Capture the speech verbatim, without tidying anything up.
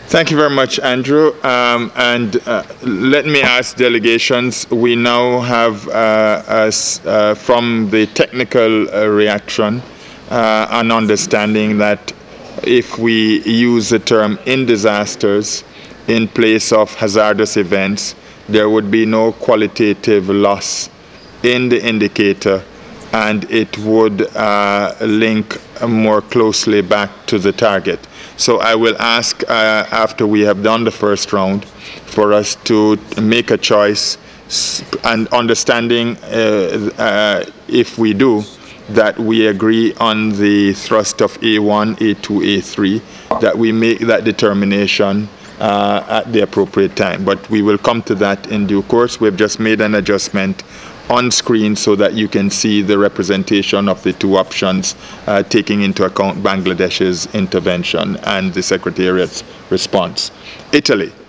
Thank you very much, Andrew. Um, and uh, let me ask delegations, we now have, uh, us, uh, from the technical uh, reaction, uh, an understanding that if we use the term in disasters in place of hazardous events, there would be no qualitative loss in the indicator, and it would uh, link more closely back to the target. So I will ask, uh, after we have done the first round, for us to make a choice, and understanding, uh, uh, if we do, that we agree on the thrust of A one, A two, A three, that we make that determination uh, at the appropriate time. But we will come to that in due course. We've just made an adjustment on screen so that you can see the representation of the two options, uh, taking into account Bangladesh's intervention and the Secretariat's response. Italy.